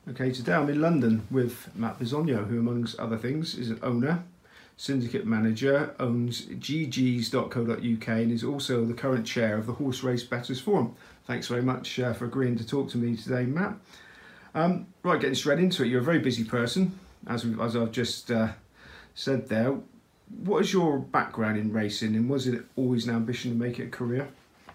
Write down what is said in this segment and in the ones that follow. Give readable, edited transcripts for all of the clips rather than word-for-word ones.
Okay, today I'm in London with Matt Bisogno, who amongst other things is an owner, syndicate manager, owns ggs.co.uk and is also the current chair of the Horse Race Bettors Forum. Thanks very much for agreeing to talk to me today, Matt. Right, getting straight into it, you're a very busy person, as I've just said there. What is your background in racing, and was it always an ambition to make it a career?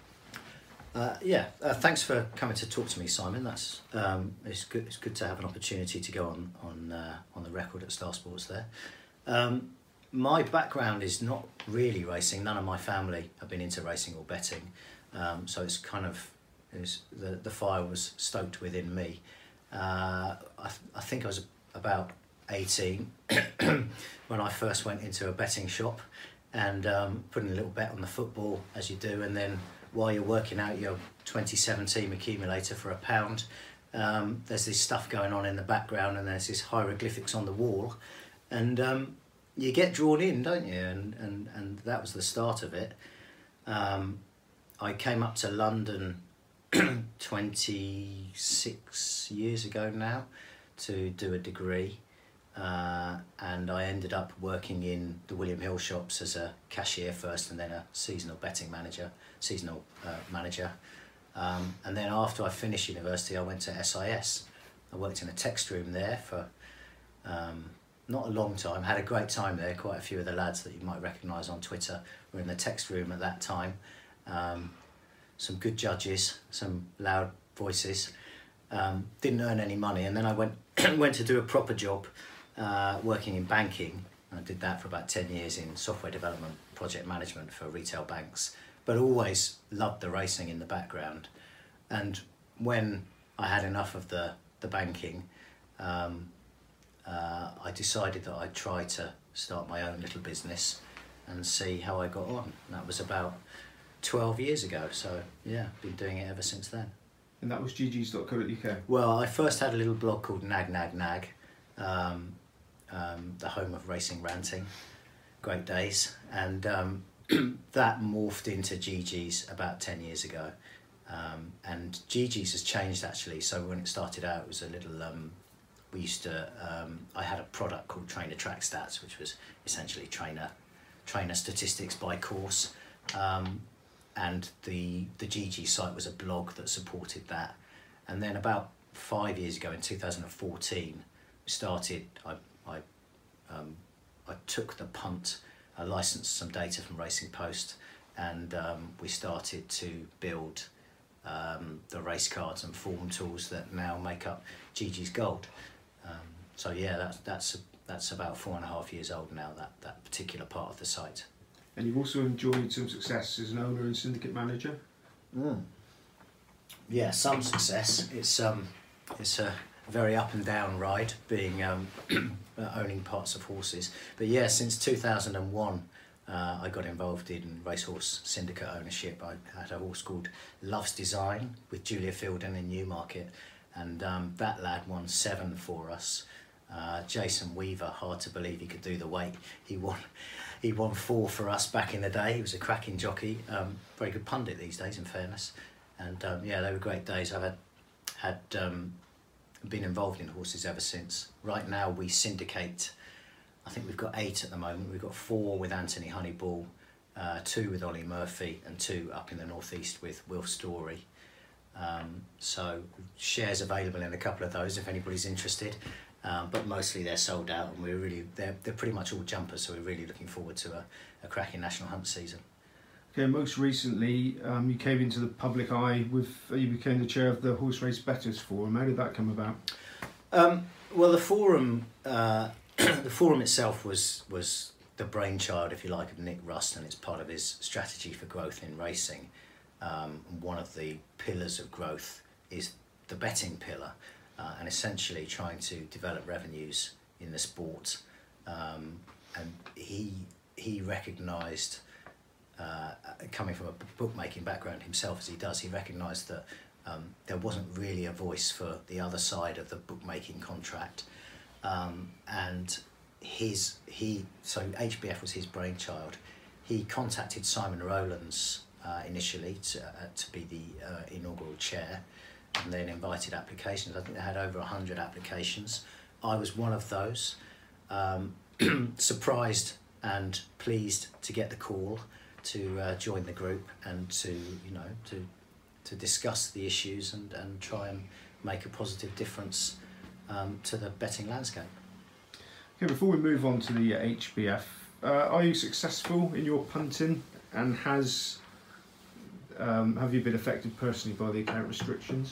Thanks for coming to talk to me, Simon. That's it's good. It's good to have an opportunity to go on the record at Star Sports there. My background is not really racing. None of my family have been into racing or betting, so it's kind of the fire was stoked within me. I think I was about 18 when I first went into a betting shop and putting a little bet on the football, as you do, and then while you're working out your 27 team accumulator for £1, there's this stuff going on in the background and there's this hieroglyphics on the wall, and you get drawn in, don't you? And that was the start of it. I came up to London 26 years ago now to do a degree, and I ended up working in the William Hill shops as a cashier first and then a seasonal manager. And then after I finished university, I went to SIS. I worked in a text room there for not a long time. Had a great time there. Quite a few of the lads that you might recognise on Twitter were in the text room at that time. Some good judges, some loud voices. Didn't earn any money, and then I went to do a proper job working in banking. I did that for about 10 years in software development, project management for retail banks, but always loved the racing in the background. And when I had enough of the banking, I decided that I'd try to start my own little business and see how I got on. And that was about 12 years ago, so yeah, been doing it ever since then. And that was ggs.co.uk? Well, I first had a little blog called Nag, the home of racing ranting, great days, and that morphed into GG's about 10 years ago. And GG's has changed actually, so when it started out it was a little, I had a product called Trainer Track Stats, which was essentially trainer statistics by course. And the GG site was a blog that supported that. And then about 5 years ago, in 2014, I took the punt. I licensed some data from Racing Post, and we started to build the race cards and form tools that now make up GG's Gold. So yeah, that's about 4.5 years old now, that particular part of the site. And you've also enjoyed some success as an owner and syndicate manager? Yeah, some success. It's a very up and down ride, being owning parts of horses. But yeah, since 2001, I got involved in racehorse syndicate ownership. I had a horse called Love's Design with Julia Fielden in Newmarket, and that lad won 7 for us. Jason Weaver, hard to believe he could do the weight. He won 4 for us back in the day. He was a cracking jockey, very good pundit these days, in fairness. And yeah, they were great days. I've had been involved in horses ever since. Right now we syndicate, I think we've got 8 at the moment. We've got 4 with Anthony Honeyball, 2 with Ollie Murphy, and 2 up in the northeast with Will Story. So shares available in a couple of those if anybody's interested. But mostly they're sold out, and they're pretty much all jumpers, so we're really looking forward to a cracking national hunt season. Okay, most recently you came into the public eye you became the chair of the Horse Race Bettors Forum. How did that come about? Well, the forum itself was the brainchild, if you like, of Nick Rust, and it's part of his strategy for growth in racing. One of the pillars of growth is the betting pillar. And essentially trying to develop revenues in the sport, and he recognised, coming from a bookmaking background himself as he does, he recognised that there wasn't really a voice for the other side of the bookmaking contract, and so HBF was his brainchild. He contacted Simon Rowlands initially to be the inaugural chair, and then invited applications. I think they had over 100 applications. I was one of those. Surprised and pleased to get the call to join the group and to discuss the issues and try and make a positive difference to the betting landscape. Okay, before we move on to the HBF, are you successful in your punting, and have you been affected personally by the account restrictions?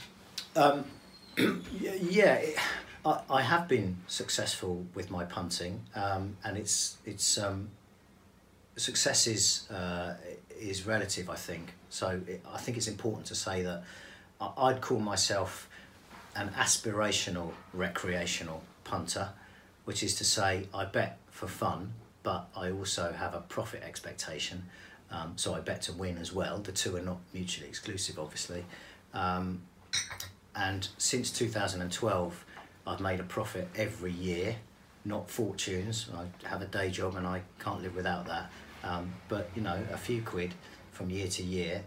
Yeah, I have been successful with my punting, and it's success is relative, I think. So I think it's important to say that I'd call myself an aspirational recreational punter, which is to say I bet for fun, but I also have a profit expectation. So I bet to win as well. The two are not mutually exclusive, obviously. And since 2012, I've made a profit every year, not fortunes. I have a day job and I can't live without that. But a few quid from year to year.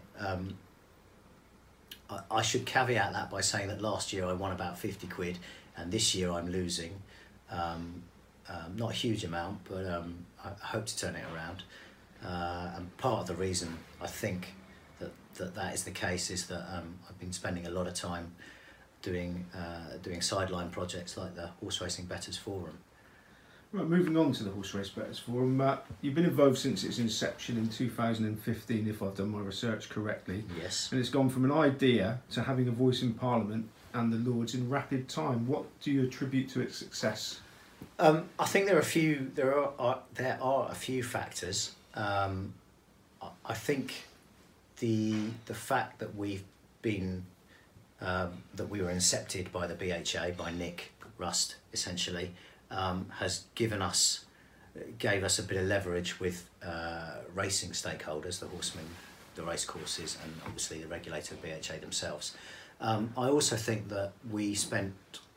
I should caveat that by saying that last year I won about 50 quid and this year I'm losing. Not a huge amount, but I hope to turn it around. And part of the reason I think that is the case is that I've been spending a lot of time doing sideline projects like the Horse Racing Bettors Forum. Right, moving on to the Horse Race Bettors Forum, you've been involved since its inception in 2015, if I've done my research correctly. Yes. And it's gone from an idea to having a voice in Parliament and the Lords in rapid time. What do you attribute to its success? I think there are a few factors. I think the fact that we were incepted by the BHA, by Nick Rust essentially, gave us a bit of leverage with racing stakeholders, the horsemen, the racecourses, and obviously the regulator, BHA themselves. I also think that we spent.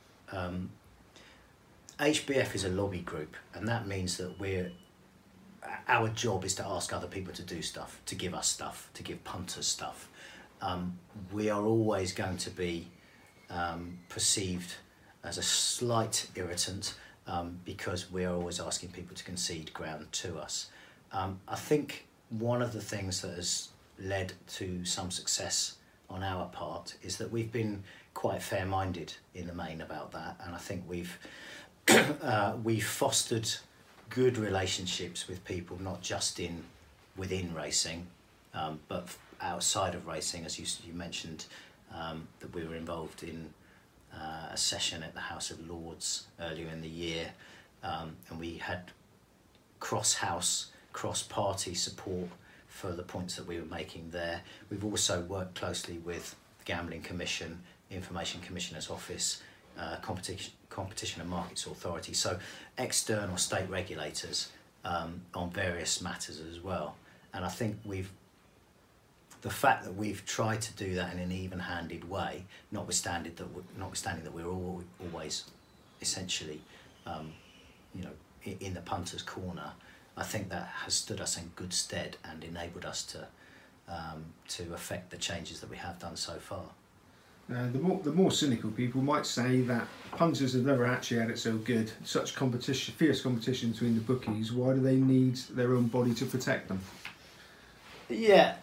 HBF is a lobby group, and that means that our job is to ask other people to do stuff, to give us stuff, to give punters stuff. We are always going to be perceived as a slight irritant because we are always asking people to concede ground to us. I think one of the things that has led to some success on our part is that we've been quite fair-minded in the main about that, and I think we've fostered good relationships with people, not just within racing, but outside of racing. As you mentioned, that we were involved in a session at the House of Lords earlier in the year, and we had cross-house, cross-party support for the points that we were making there. We've also worked closely with the Gambling Commission, Information Commissioner's Office, Competition and Markets Authority, so external state regulators on various matters as well. And I think the fact that we've tried to do that in an even-handed way, notwithstanding that we're always essentially in the punter's corner, I think that has stood us in good stead and enabled us to affect the changes that we have done so far. The more cynical people might say that punters have never actually had it so good. Such fierce competition between the bookies. Why do they need their own body to protect them? Yeah,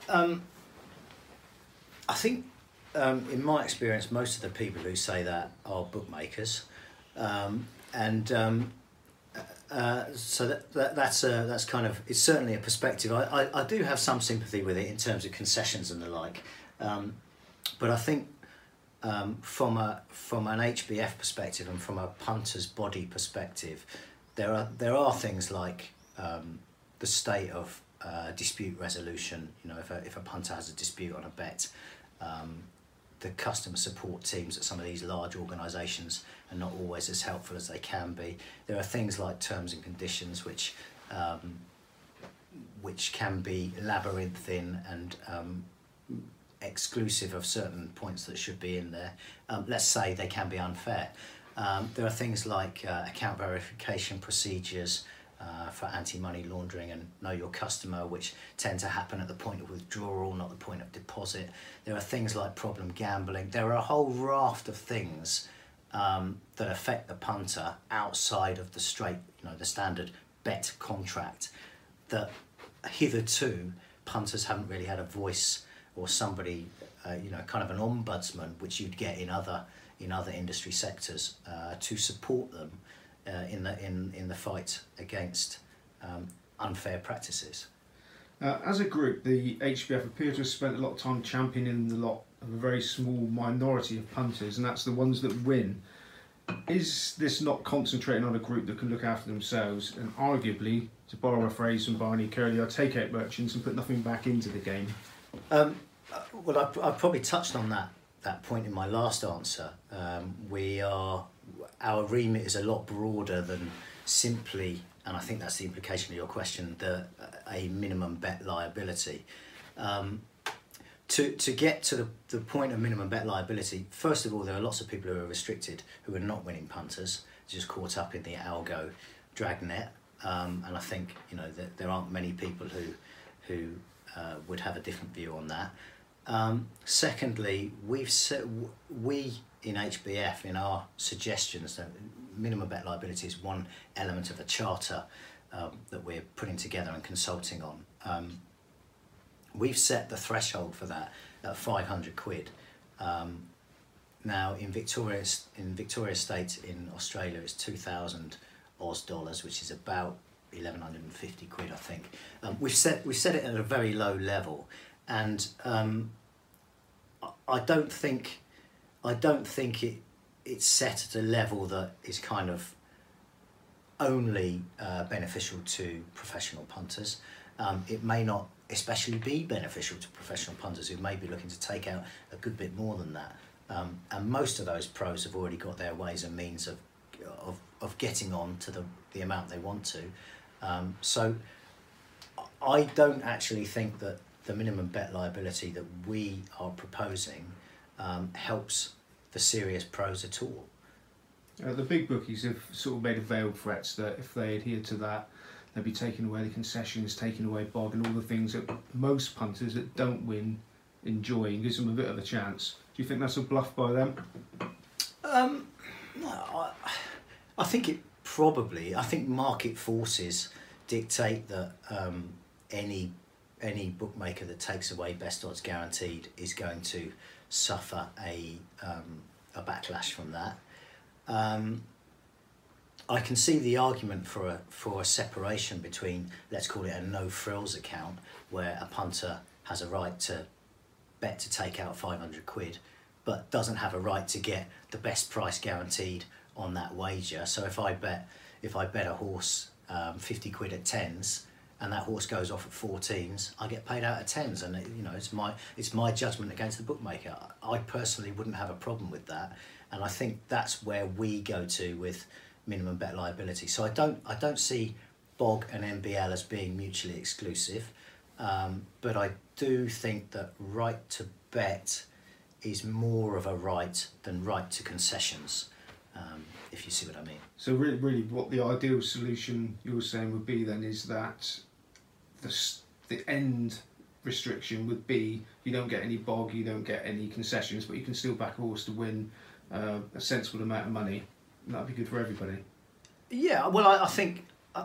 I think in my experience, most of the people who say that are bookmakers, so that's kind of, it's certainly a perspective. I do have some sympathy with it in terms of concessions and the like, but I think. From an HBF perspective and from a punter's body perspective, there are things like the state of dispute resolution. If a punter has a dispute on a bet, the customer support teams at some of these large organisations are not always as helpful as they can be. There are things like terms and conditions which can be labyrinthine and exclusive of certain points that should be in there. Let's say they can be unfair. There are things like account verification procedures, for anti-money laundering and know your customer, which tend to happen at the point of withdrawal, not the point of deposit. There are things like problem gambling. There are a whole raft of things that affect the punter outside of the straight, the standard bet contract, that hitherto punters haven't really had a voice or somebody, kind of an ombudsman, which you'd get in other industry sectors, to support them in the fight against unfair practices. As a group, the HBF appear to have spent a lot of time championing the lot of a very small minority of punters, and that's the ones that win. Is this not concentrating on a group that can look after themselves and arguably, to borrow a phrase from Barney Curley, are takeout merchants and put nothing back into the game? Well, I've probably touched on that point in my last answer. Our remit is a lot broader than simply, and I think that's the implication of your question, a minimum bet liability. To get to the point of minimum bet liability, first of all, there are lots of people who are restricted who are not winning punters, just caught up in the algo dragnet, and I think that there aren't many people who would have a different view on that. Secondly, we in HBF, in our suggestions, that minimum bet liability is one element of a charter that we're putting together and consulting on. We've set the threshold for that at 500 quid. Now in Victoria State in Australia, it's 2,000 Oz dollars, which is about 1,150 quid, I think. We've set it at a very low level, and I don't think it's set at a level that is kind of only beneficial to professional punters. It may not especially be beneficial to professional punters who may be looking to take out a good bit more than that. And most of those pros have already got their ways and means of getting on to the amount they want to. So I don't actually think that the minimum bet liability that we are proposing helps the serious pros at all. The big bookies have sort of made a veiled threats that if they adhere to that, they'll be taking away the concessions, taking away bog, and all the things that most punters that don't win enjoy, and gives them a bit of a chance. Do you think that's a bluff by them? No, I think it probably. I think market forces dictate that any bookmaker that takes away best odds guaranteed is going to suffer a backlash from that. I can see the argument for a separation between, let's call it a no frills account, where a punter has a right to bet to take out 500 quid, but doesn't have a right to get the best price guaranteed on that wager. So if I bet a horse 50 quid at tens, and that horse goes off at 14s, I get paid out at tens, and it's my judgment against the bookmaker. I personally wouldn't have a problem with that, and I think that's where we go to with minimum bet liability. So I don't see BOG and MBL as being mutually exclusive, but I do think that right to bet is more of a right than right to concessions, if you see what I mean. So really what the ideal solution you're saying would be then is that the end restriction would be you don't get any bog, you don't get any concessions, but you can still back a horse to win a sensible amount of money. And that'd be good for everybody. Yeah, well, I think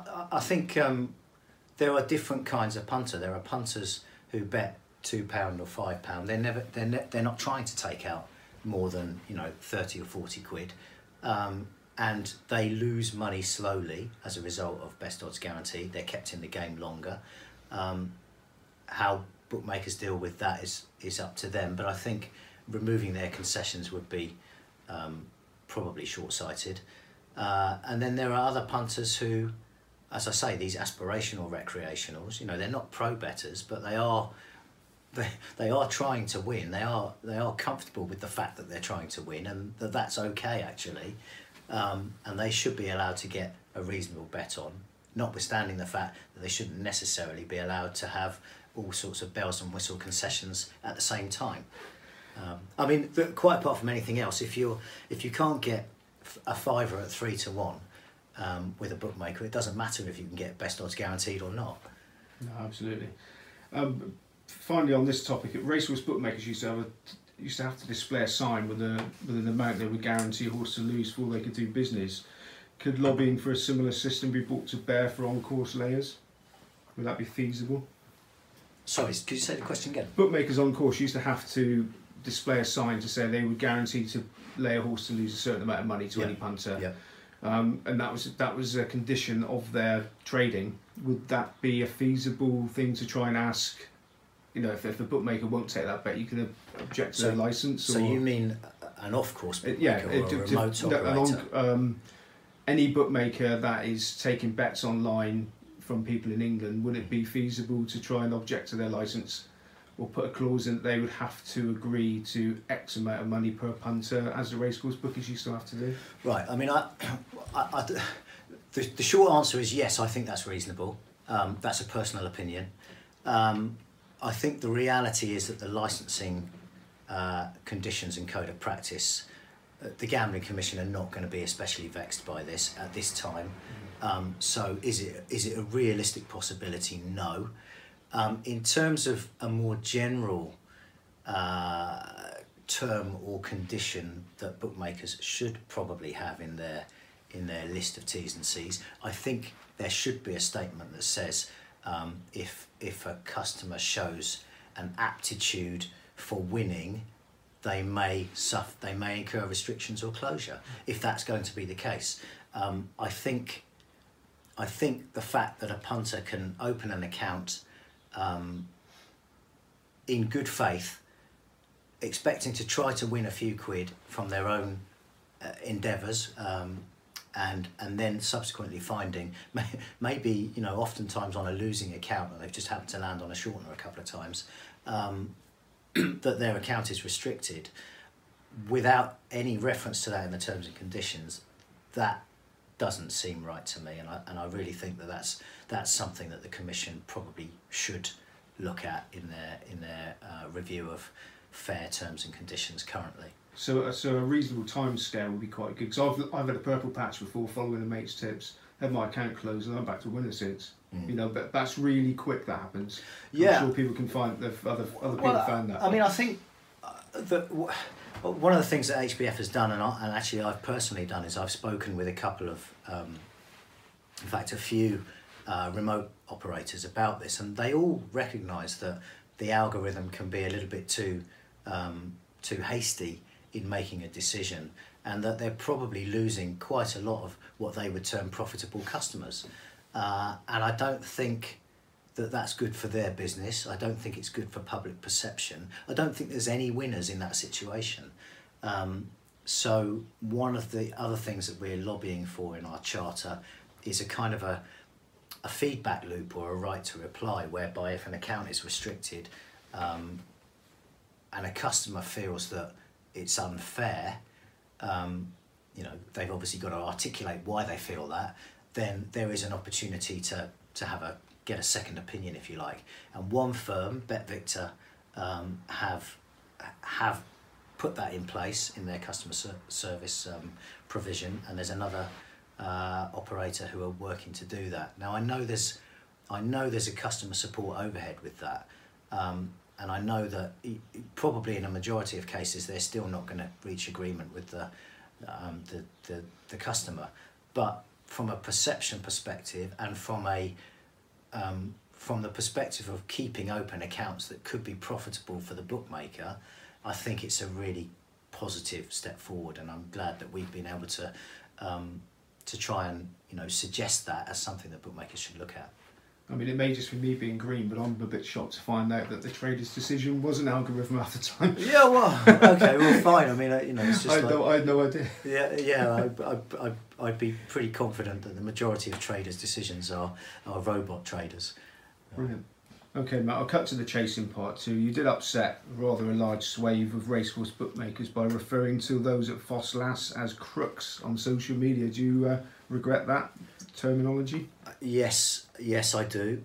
there are different kinds of punter. There are punters who bet £2 or £5. They're not trying to take out more than 30 or 40 quid, and they lose money slowly as a result of best odds guarantee. They're kept in the game longer. How bookmakers deal with that is up to them, but I think removing their concessions would be probably short-sighted. And then there are other punters who, as I say, these aspirational recreationals, they're not pro bettors, but they are trying to win. They are comfortable with the fact that they're trying to win, and that's okay actually, and they should be allowed to get a reasonable bet on, notwithstanding the fact that they shouldn't necessarily be allowed to have all sorts of bells and whistle concessions at the same time. I mean, quite apart from anything else, if you can't get a fiver at 3 to 1, with a bookmaker. It doesn't matter if you can get best odds guaranteed or not. No, absolutely. Finally, on this topic, racehorse bookmakers used to have to display a sign with an amount they would guarantee a horse to lose before they could do business. Could lobbying for a similar system be brought to bear for on-course layers? Would that be feasible? Sorry, could you say the question again? Bookmakers on course used to have to display a sign to say they would guarantee to lay a horse to lose a certain amount of money to any punter. Yeah. And that was a condition of their trading. Would that be a feasible thing to try and ask? You know, if the bookmaker won't take that bet, you can object to their license. So you mean an off-course bookmaker or a remote operator? Any bookmaker that is taking bets online from people in England, would it be feasible to try and object to their license, or put a clause in that they would have to agree to X amount of money per punter, as the racecourse bookies used to have to do? Right. I mean, the short answer is yes. I think that's reasonable. That's a personal opinion. I think the reality is that the licensing conditions and code of practice, the Gambling Commission are not going to be especially vexed by this at this time. So is it a realistic possibility? No. In terms of a more general term or condition that bookmakers should probably have in their list of T's and C's, I think there should be a statement that says if a customer shows an aptitude for winning, they may incur restrictions or closure. If that's going to be the case, I think the fact that a punter can open an account in good faith, expecting to try to win a few quid from their own endeavours, and then subsequently finding maybe, you know, oftentimes on a losing account, and they've just happened to land on a shortener a couple of times, that their account is restricted without any reference to that in the terms and conditions, that doesn't seem right to me, and I really think that that's something that the Commission probably should look at in their review of fair terms and conditions currently. So a reasonable time scale would be quite good, because I've had a purple patch before following a mate's tips, had my account closed, and I'm back to winner since. You know, but that's really quick. That happens. Yeah, I'm sure people can find that other people found that. I mean, I think that one of the things that HBF has done, and actually I've personally done, is I've spoken with a couple of, in fact, a few remote operators about this, and they all recognise that the algorithm can be a little bit too hasty in making a decision, and that they're probably losing quite a lot of what they would term profitable customers. And I don't think that that's good for their business. I don't think it's good for public perception. I don't think there's any winners in that situation. So one of the other things that we're lobbying for in our charter is a kind of a feedback loop or a right to reply, whereby if an account is restricted and a customer feels that it's unfair, you know, they've obviously got to articulate why they feel that, then there is an opportunity to get a second opinion, if you like. And one firm, BetVictor, have put that in place in their customer service provision, and there's another operator who are working to do that. Now I know there's a customer support overhead with that, and I know that probably in a majority of cases they're still not going to reach agreement with the customer, but from a perception perspective and from the perspective of keeping open accounts that could be profitable for the bookmaker, I think it's a really positive step forward, and I'm glad that we've been able to try and, you know, suggest that as something that bookmakers should look at. I mean, it may just be me being green, but I'm a bit shocked to find out that the trader's decision was an algorithm at the time. Yeah, well, okay, well, fine. I mean, you know, it's just I had no idea. Yeah. I'd be pretty confident that the majority of traders' decisions are robot traders. Brilliant. Okay, Matt, I'll cut to the chasing part too. You did upset rather a large swathe of racehorse bookmakers by referring to those at Foss Lass as crooks on social media. Do you regret that terminology? Yes, I do.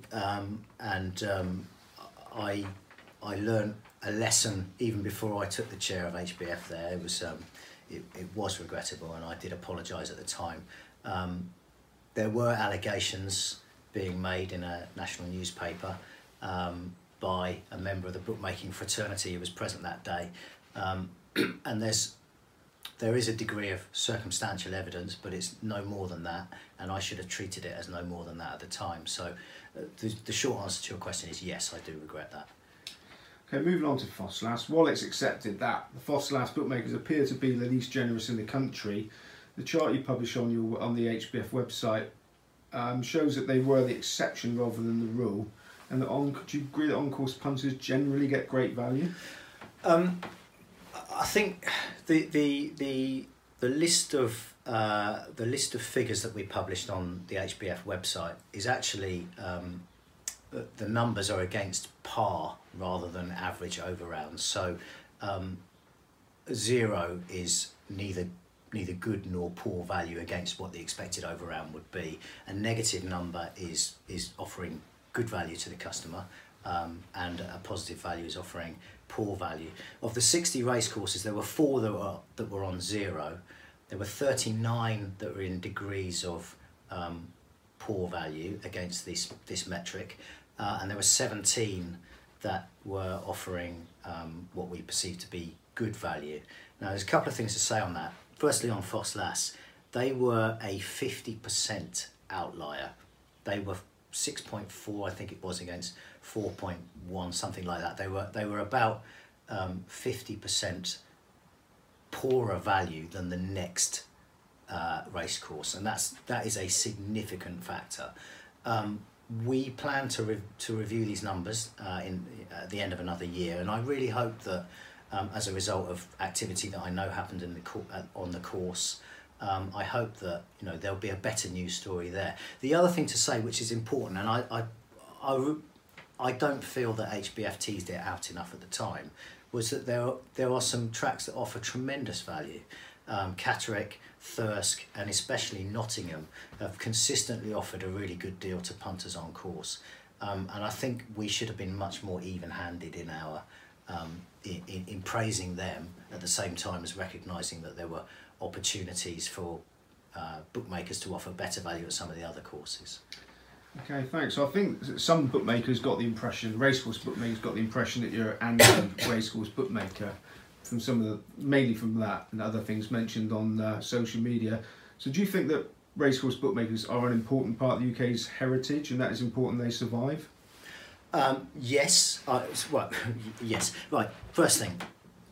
I learned a lesson even before I took the chair of HBF there. It was regrettable, and I did apologise at the time. there were allegations being made in a national newspaper by a member of the bookmaking fraternity who was present that day, and there is a degree of circumstantial evidence, but it's no more than that, and I should have treated it as no more than that at the time. So the short answer to your question is yes, I do regret that. Okay, moving on to FOSLAS. While it's accepted that the FOSLAS bookmakers appear to be the least generous in the country, the chart you publish on the HBF website shows that they were the exception rather than the rule, and that could you agree that on-course punters generally get great value? I think the list of figures that we published on the HBF website is actually the numbers are against par rather than average over rounds. So 0 is neither good nor poor value against what the expected over round would be. A negative number is offering good value to the customer, and a positive value is offering poor value. Of the 60 race courses, there were 4 that were on 0. There were 39 that were in degrees of poor value against this metric, and there were 17 that were offering what we perceive to be good value. Now, there's a couple of things to say on that. Firstly, on FOSLAS, they were a 50% outlier. They were 6.4, I think it was, against 4.1, something like that. They were about 50% poorer value than the next race course, and that is a significant factor. We plan to review these numbers at the end of another year, and I really hope that as a result of activity that I know happened on the course, I hope that there'll be a better news story there. The other thing to say, which is important, and I don't feel that HBF teased it out enough at the time, was that there are some tracks that offer tremendous value. Catterick, Thirsk, and especially Nottingham have consistently offered a really good deal to punters on course, and I think we should have been much more even-handed in our in praising them at the same time as recognising that there were opportunities for bookmakers to offer better value at some of the other courses. Okay, thanks. So I think some bookmakers got the impression, racehorse bookmakers got the impression that you're an anti-racehorse bookmaker from mainly from that and other things mentioned on social media. So do you think that racehorse bookmakers are an important part of the UK's heritage, and that is important they survive? Yes. Well, yes. Right. First thing,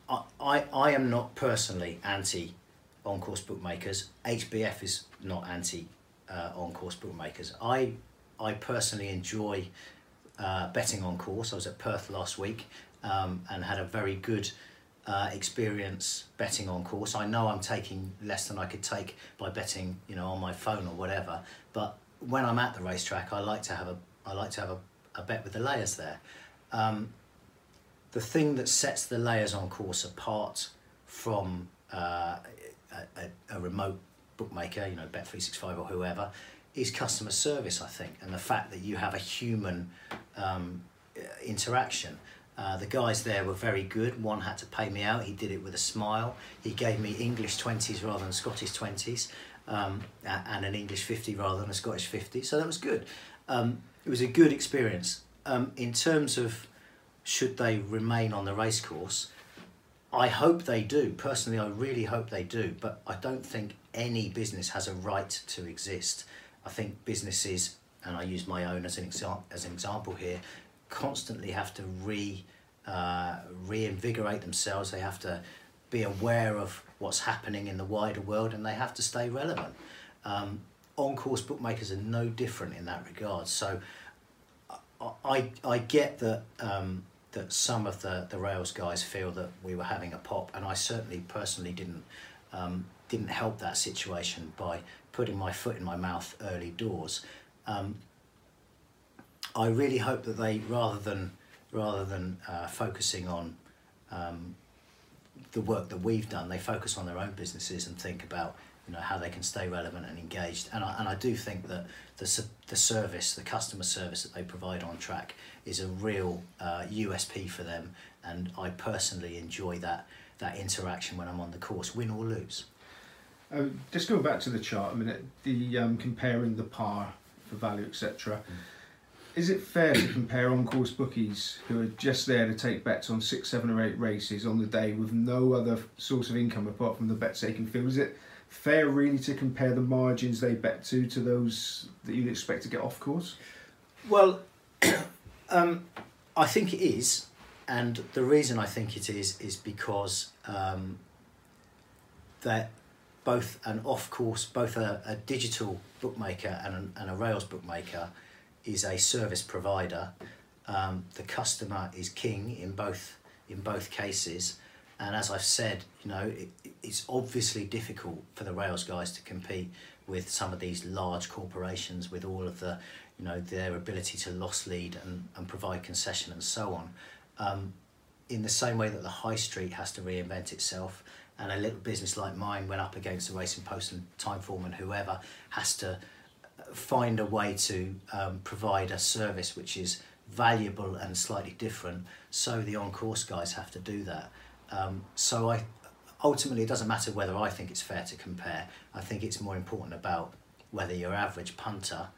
I am not personally anti on-course bookmakers. HBF is not anti on-course bookmakers. I personally enjoy betting on course. I was at Perth last week and had a very good experience betting on course. I know I'm taking less than I could take by betting, on my phone or whatever. But when I'm at the racetrack, I like to have a bet with the layers there. The thing that sets the layers on course apart from a remote bookmaker, Bet365 or whoever, is customer service, I think, and the fact that you have a human interaction. The guys there were very good. One had to pay me out. He did it with a smile. He gave me English 20s rather than Scottish 20s, and an English 50 rather than a Scottish 50. So that was good. It was a good experience. In terms of should they remain on the racecourse, I hope they do. Personally, I really hope they do. But I don't think any business has a right to exist. I think businesses, and I use my own as an example here, constantly have to reinvigorate themselves. They have to be aware of what's happening in the wider world, and they have to stay relevant. On-course bookmakers are no different in that regard. So I get that that some of the rails guys feel that we were having a pop, and I certainly personally didn't help that situation by putting my foot in my mouth early doors. I really hope that they, rather than focusing on the work that we've done, they focus on their own businesses and think about how they can stay relevant and engaged. And I do think that the service, the customer service that they provide on track, is a real USP for them. And I personally enjoy that interaction when I'm on the course, win or lose. Just going back to the chart a minute, the comparing the par for value, etc. Is it fair to compare on-course bookies who are just there to take bets on 6, 7 or 8 races on the day with no other source of income apart from the bets they can field? Is it fair really to compare the margins they bet to those that you'd expect to get off course? Well, I think it is, and the reason I think it is because that both an off-course, both a digital bookmaker and a rails bookmaker is a service provider. The customer is king in both cases, and as I've said, you know, it's obviously difficult for the rails guys to compete with some of these large corporations with all of the, you know, their ability to loss lead and provide concession and so on. In the same way that the high street has to reinvent itself, and a little business like mine went up against the Racing Post and Timeform and whoever has to find a way to provide a service which is valuable and slightly different, so the on-course guys have to do that. So ultimately it doesn't matter whether I think it's fair to compare. I think it's more important about whether your average punter,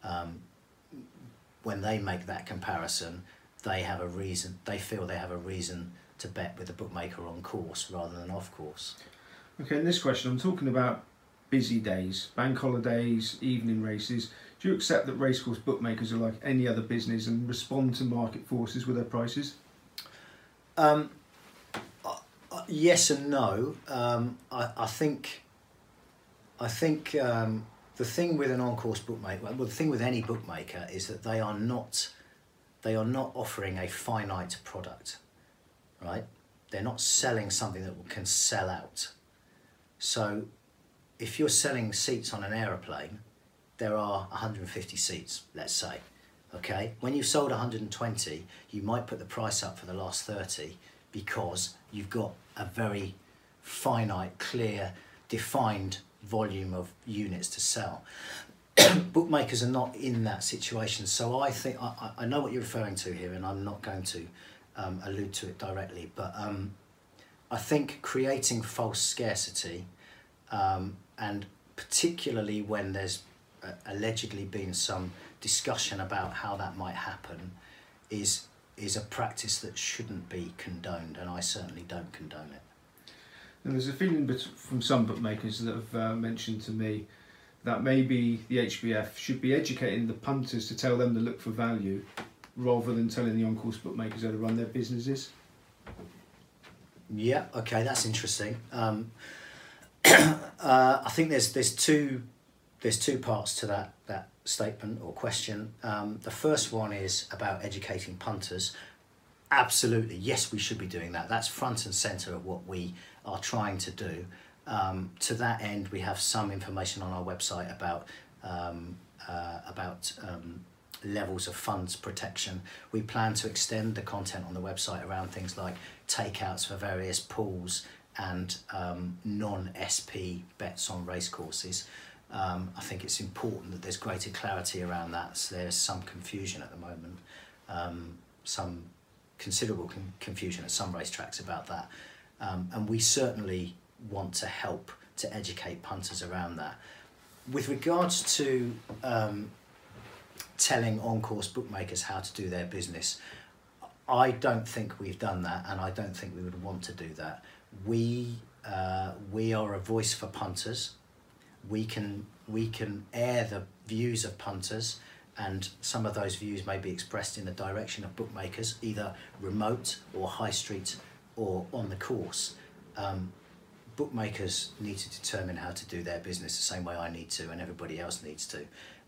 when they make that comparison, they feel they have a reason to bet with the bookmaker on course rather than off course. Okay, in this question I'm talking about busy days, bank holidays, evening races. Do you accept that racecourse bookmakers are like any other business and respond to market forces with their prices? Yes and no. I think the thing with an on-course bookmaker, well, the thing with any bookmaker is that they are not offering a finite product, right? They're not selling something that can sell out. So if you're selling seats on an aeroplane, there are 150 seats, let's say, okay? When you've sold 120, you might put the price up for the last 30 because you've got a very finite, clear, defined volume of units to sell. Bookmakers are not in that situation, so I think I know what you're referring to here, and I'm not going to allude to it directly, but I think creating false scarcity, and particularly when there's allegedly been some discussion about how that might happen, is a practice that shouldn't be condoned, and I certainly don't condone it. And there's a feeling from some bookmakers that have mentioned to me that maybe the HBF should be educating the punters to tell them to look for value rather than telling the on-course bookmakers how to run their businesses. Yeah, okay, that's interesting. I think there's two parts to that statement or question. The first one is about educating punters. Absolutely, yes, we should be doing that. That's front and centre of what we are trying to do. To that end, we have some information on our website about levels of funds protection. We plan to extend the content on the website around things like takeouts for various pools and non-SP bets on racecourses. I think it's important that there's greater clarity around that. So there's some confusion at the moment, some considerable confusion at some racetracks about that. And we certainly want to help to educate punters around that. With regards to telling on-course bookmakers how to do their business, I don't think we've done that, and I don't think we would want to do that. We are a voice for punters. We can air the views of punters, and some of those views may be expressed in the direction of bookmakers, either remote or high street or on the course. Bookmakers need to determine how to do their business the same way I need to and everybody else needs to.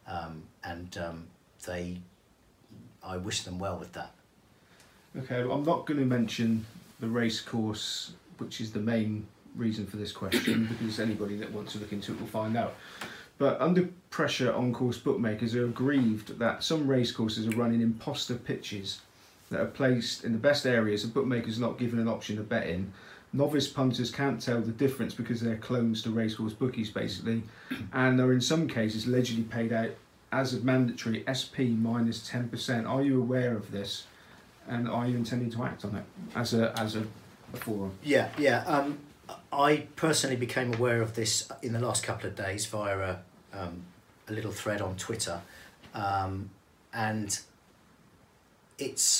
I wish them well with that. Okay, well, I'm not going to mention the race course, which is the main reason for this question, because anybody that wants to look into it will find out. But under pressure, on-course bookmakers are aggrieved that some racecourses are running imposter pitches that are placed in the best areas and bookmakers not given an option to bet in. Novice punters can't tell the difference because they're clones to racecourse bookies, basically, and are in some cases allegedly paid out as a mandatory SP minus 10%. Are you aware of this, and are you intending to act on it as a forum? Yeah. I personally became aware of this in the last couple of days via a little thread on Twitter, and it's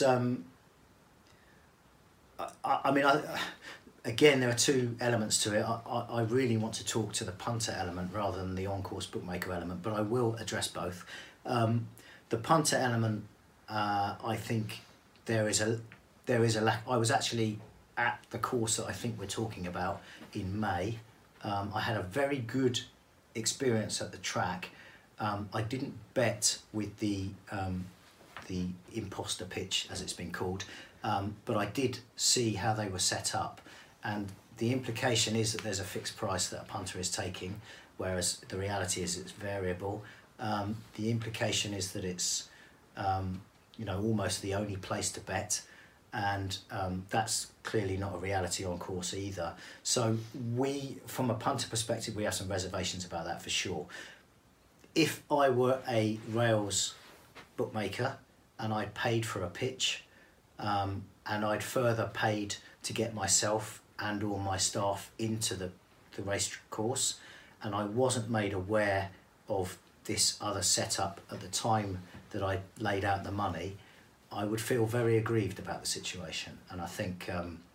again, there are two elements to it. I really want to talk to the punter element rather than the on-course bookmaker element, but I will address both. The punter element, I think there is a lack. I was actually at the course that I think we're talking about in May. I had a very good experience at the track. I didn't bet with the imposter pitch, as it's been called, but I did see how they were set up, and the implication is that there's a fixed price that a punter is taking, whereas the reality is it's variable. The implication is that it's almost the only place to bet, and that's clearly not a reality on course either. So from a punter perspective, we have some reservations about that for sure. If I were a rails bookmaker and I'd paid for a pitch, and I'd further paid to get myself and or my staff into the race course, and I wasn't made aware of this other setup at the time that I laid out the money, I would feel very aggrieved about the situation. And I think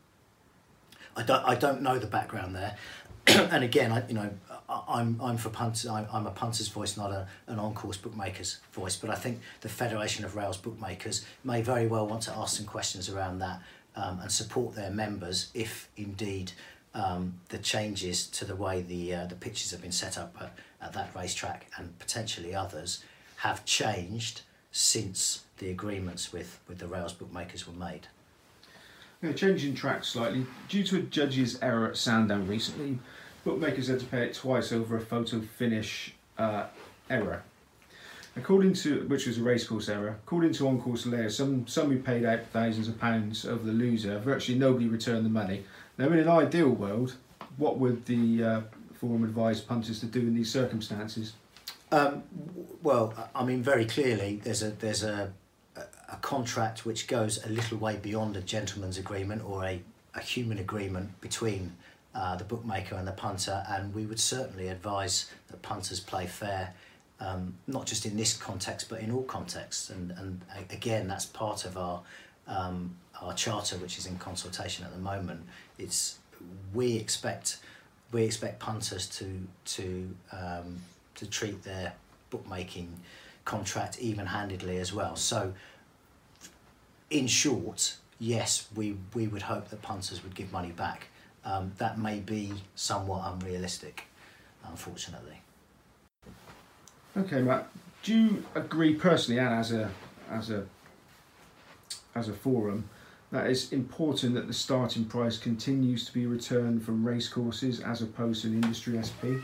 I don't know the background there, and again, I'm for punters. I'm a punter's voice, not an on-course bookmaker's voice. But I think the Federation of Rails Bookmakers may very well want to ask some questions around that and support their members if indeed the changes to the way the pitches have been set up at that racetrack and potentially others have changed since the agreements with the rails bookmakers were made. Yeah, changing track slightly. Due to a judge's error at Sandown recently, bookmakers had to pay it twice over a photo finish error. Which was a racecourse error. According to on-course layers, some who paid out thousands of pounds over the loser, virtually nobody returned the money. Now, in an ideal world, what would the forum advise punters to do in these circumstances? Well, I mean, very clearly, there's a contract which goes a little way beyond a gentleman's agreement or a human agreement between the bookmaker and the punter, and we would certainly advise that punters play fair, not just in this context but in all contexts, and again, that's part of our charter, which is in consultation at the moment. We expect punters to treat their bookmaking contract even-handedly as well. So in short, yes, we would hope that punters would give money back. That may be somewhat unrealistic, unfortunately. Okay, Matt, do you agree personally, and as a forum, that it's important that the starting price continues to be returned from racecourses as opposed to an industry SP?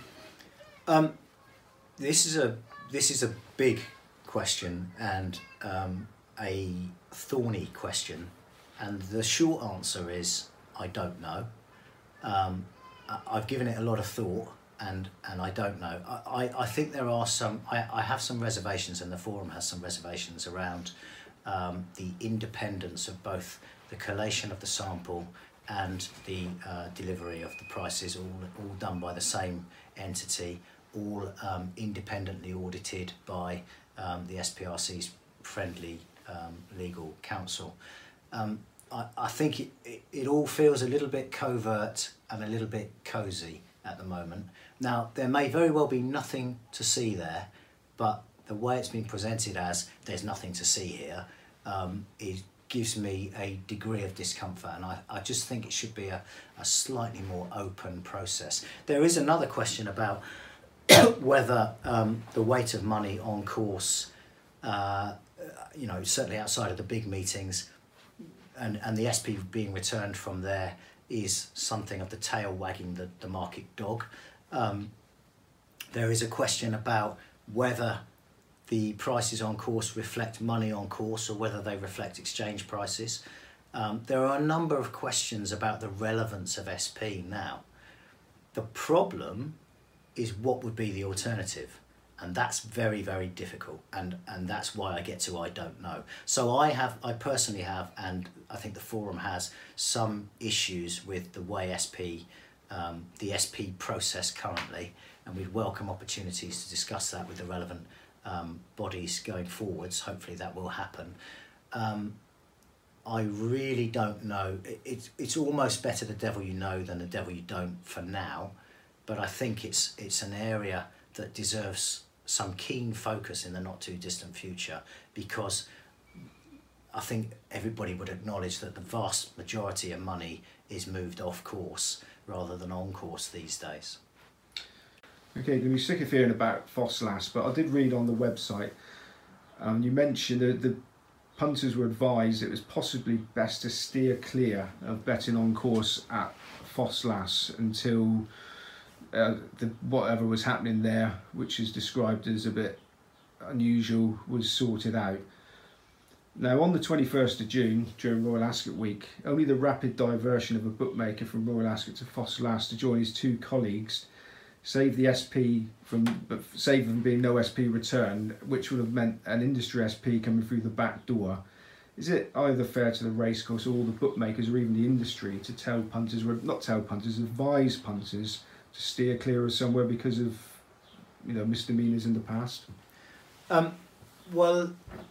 This is a big question and a thorny question, and the short answer is I don't know. I've given it a lot of thought, and I don't know. I think there are some. I have some reservations, and the forum has some reservations around the independence of both the collation of the sample and the delivery of the prices, all done by the same entity, all independently audited by the SPRC's friendly legal counsel. I think it all feels a little bit covert and a little bit cosy at the moment. Now, there may very well be nothing to see there, but the way it's been presented as there's nothing to see here, it gives me a degree of discomfort, and I just think it should be a slightly more open process. There is another question about whether the weight of money on course, certainly outside of the big meetings, and the SP being returned from there is something of the tail wagging the market dog. There is a question about whether the prices on course reflect money on course or whether they reflect exchange prices. There are a number of questions about the relevance of SP now. The problem is what would be the alternative, and that's very, very difficult, and that's why I get to I don't know. So I personally have, and I think the forum has, some issues with the way SP the SP process currently, and we'd welcome opportunities to discuss that with the relevant bodies going forwards. Hopefully that will happen. I really don't know. It's almost better the devil you know than the devil you don't for now, but I think it's an area that deserves some keen focus in the not too distant future, because I think everybody would acknowledge that the vast majority of money is moved off course rather than on course these days. Okay, then we sick of hearing about FOSLAS, but I did read on the website, you mentioned that the punters were advised it was possibly best to steer clear of betting on course at FOSLAS until whatever was happening there, which is described as a bit unusual, was sorted out. Now, on the 21st of June, during Royal Ascot Week, only the rapid diversion of a bookmaker from Royal Ascot to FOSLAS to join his two colleagues saved the SP saved them being no SP return, which would have meant an industry SP coming through the back door. Is it either fair to the racecourse or the bookmakers or even the industry to tell punters, or not tell punters, advise punters to steer clear of somewhere because of, you know, misdemeanours in the past? Well,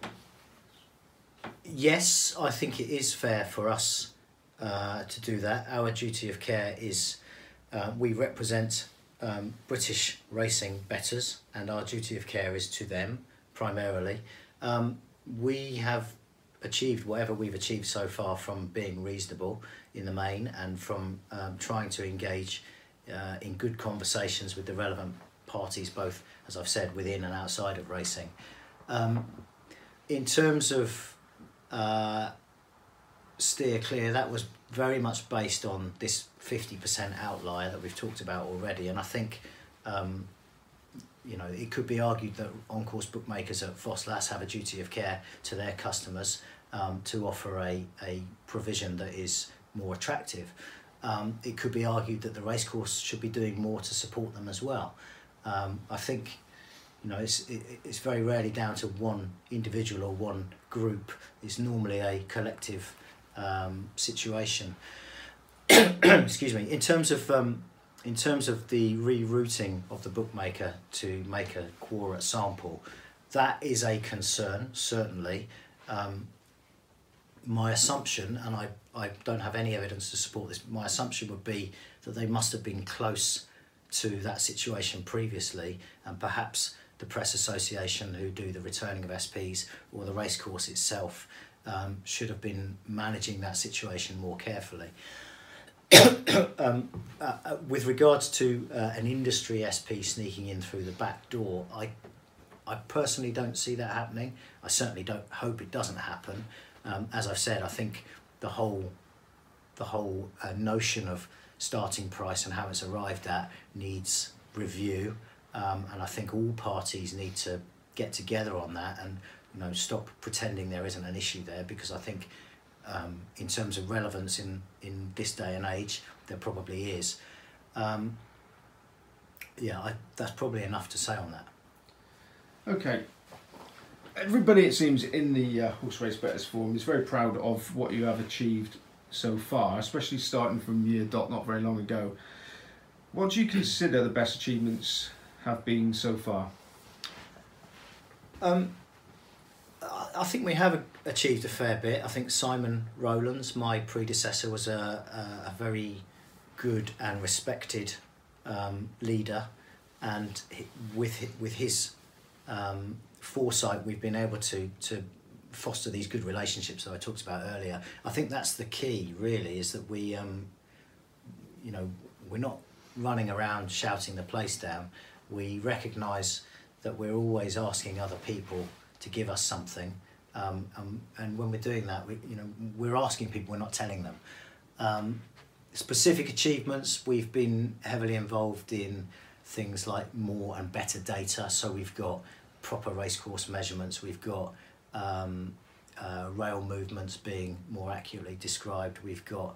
yes, I think it is fair for us to do that. Our duty of care is we represent British racing bettors, and our duty of care is to them primarily. We have achieved whatever we've achieved so far from being reasonable in the main, and from trying to engage in good conversations with the relevant parties, both, as I've said, within and outside of racing. In terms of steer clear, that was very much based on this 50% outlier that we've talked about already, and I think you know, it could be argued that on-course bookmakers at FOSLAS have a duty of care to their customers to offer a provision that is more attractive. It could be argued that the racecourse should be doing more to support them as well. I think, you know, it's very rarely down to one individual or one group. It's normally a collective situation. Excuse me. In terms of the rerouting of the bookmaker to make a quora sample, that is a concern, certainly. My assumption, and I don't have any evidence to support this, my assumption would be that they must have been close to that situation previously, and perhaps the Press Association, who do the returning of SPs, or the racecourse itself, should have been managing that situation more carefully. With regards to an industry SP sneaking in through the back door, I personally don't see that happening. I certainly don't hope it doesn't happen. As I've said, I think the whole notion of starting price and how it's arrived at needs review, and I think all parties need to get together on that and, you know, stop pretending there isn't an issue there, because I think in terms of relevance in this day and age, there probably is. That's probably enough to say on that. Okay. Everybody, it seems, in the Horse Race Bettors Forum is very proud of what you have achieved so far, especially starting from year dot not very long ago. What do you consider the best achievements have been so far? I think we have achieved a fair bit. I think Simon Rowlands, my predecessor, was a very good and respected leader, and with his foresight, we've been able to foster these good relationships that I talked about earlier. I think that's the key, really, is that we, you know, we're not running around shouting the place down. We recognise that we're always asking other people to give us something, and when we're doing that, we're asking people, we're not telling them. Specific achievements, we've been heavily involved in things like more and better data, so we've got proper racecourse measurements, we've got rail movements being more accurately described, we've got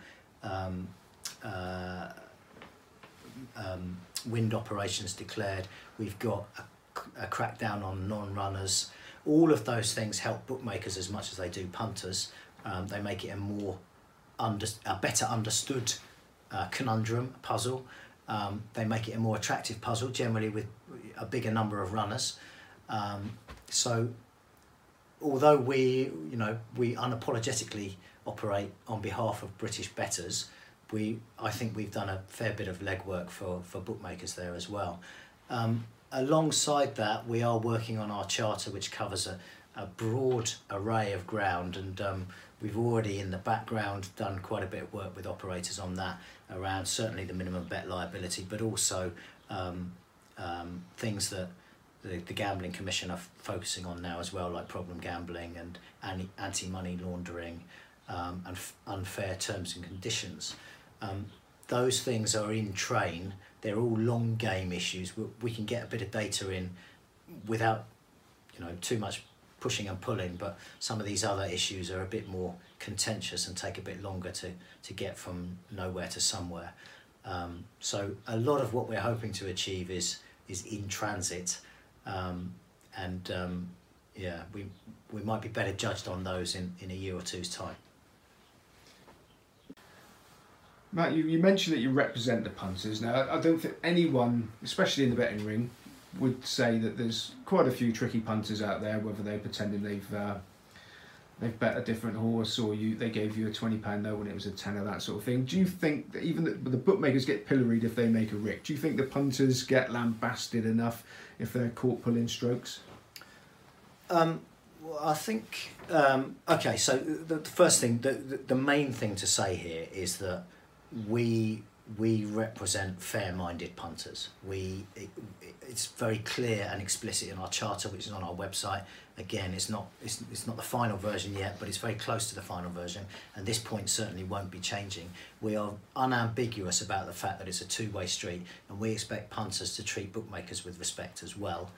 wind operations declared, we've got a crackdown on non-runners. All of those things help bookmakers as much as they do punters. They make it a better understood conundrum, a puzzle. They make it a more attractive puzzle, generally with a bigger number of runners. So although we unapologetically operate on behalf of British bettors, I think we've done a fair bit of legwork for bookmakers there as well. Alongside that, we are working on our charter, which covers a broad array of ground, and we've already in the background done quite a bit of work with operators on that, around certainly the minimum bet liability, but also things that the Gambling Commission are focusing on now as well, like problem gambling and anti-money laundering and unfair terms and conditions. Those things are in train. They're all long game issues. We can get a bit of data in without too much pushing and pulling, but some of these other issues are a bit more contentious and take a bit longer to get from nowhere to somewhere. So a lot of what we're hoping to achieve is in transit, we might be better judged on those in a year or two's time. Matt, you mentioned that you represent the punters. Now, I don't think anyone, especially in the betting ring, would say that there's quite a few tricky punters out there, whether they're pretending they've bet a different horse, or they gave you a £20 note when it was a tenner, that sort of thing. Do you think that even the bookmakers get pilloried if they make a rick? Do you think the punters get lambasted enough if they're caught pulling strokes? Well, I think okay. So the first thing, the main thing to say here is that we represent fair-minded punters. It's very clear and explicit in our charter, which is on our website. Again, it's not the final version yet, but it's very close to the final version, and this point certainly won't be changing. We are unambiguous about the fact that it's a two-way street, and we expect punters to treat bookmakers with respect as well.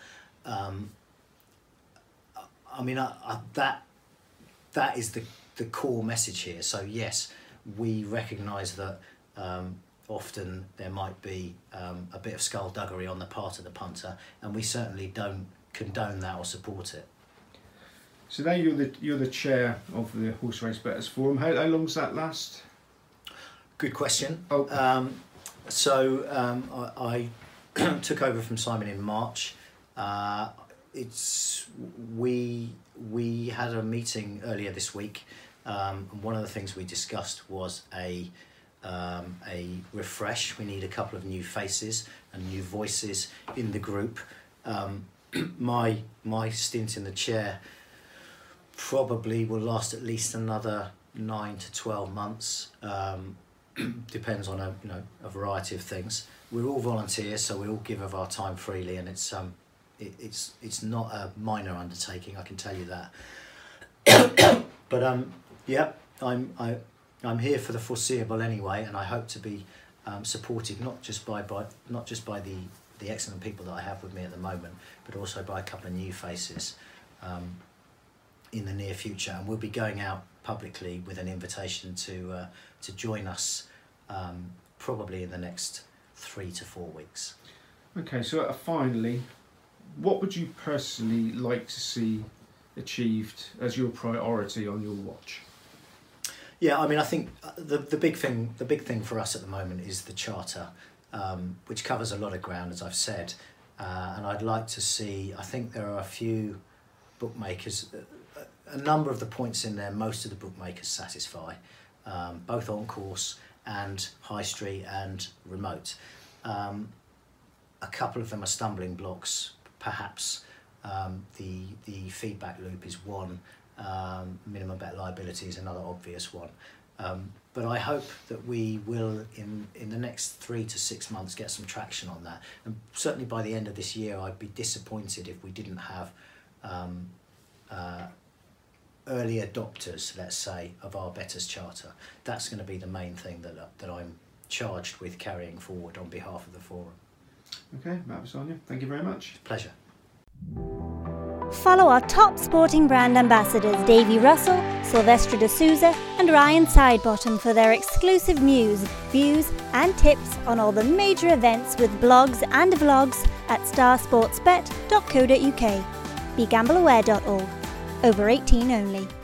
That is the core message here. So yes, we recognise that often there might be a bit of skullduggery on the part of the punter, and we certainly don't condone that or support it. So now you're the chair of the Horse Race Bettors Forum. How long does that last? Good question. I took over from Simon in March. We had a meeting earlier this week. And one of the things we discussed was a refresh. We need a couple of new faces and new voices in the group. My stint in the chair probably will last at least another 9 to 12 months. Depends on a variety of things. We're all volunteers, so we all give of our time freely, and it's not a minor undertaking, I can tell you that. But yeah, I'm here for the foreseeable anyway, and I hope to be supported not just by the excellent people that I have with me at the moment, but also by a couple of new faces in the near future. And we'll be going out publicly with an invitation to join us probably in the next 3 to 4 weeks. Okay, so finally, what would you personally like to see achieved as your priority on your watch? Yeah, I mean, I think the big thing for us at the moment is the charter, which covers a lot of ground, as I've said, and I'd like to see. I think there are a few bookmakers, a number of the points in there. Most of the bookmakers satisfy, both on course and high street and remote. A couple of them are stumbling blocks, perhaps. The feedback loop is one. Minimum bet liability is another obvious one. But I hope that we will, in the next 3 to 6 months, get some traction on that. And certainly by the end of this year, I'd be disappointed if we didn't have early adopters, let's say, of our Bettors Charter. That's going to be the main thing that I'm charged with carrying forward on behalf of the forum. Okay, Matt Bisogno, thank you very much. Pleasure. Follow our top sporting brand ambassadors Davy Russell, Silvestre de Souza and Ryan Sidebottom for their exclusive news, views and tips on all the major events with blogs and vlogs at starsportsbet.co.uk. BeGambleAware.org. Over 18 only.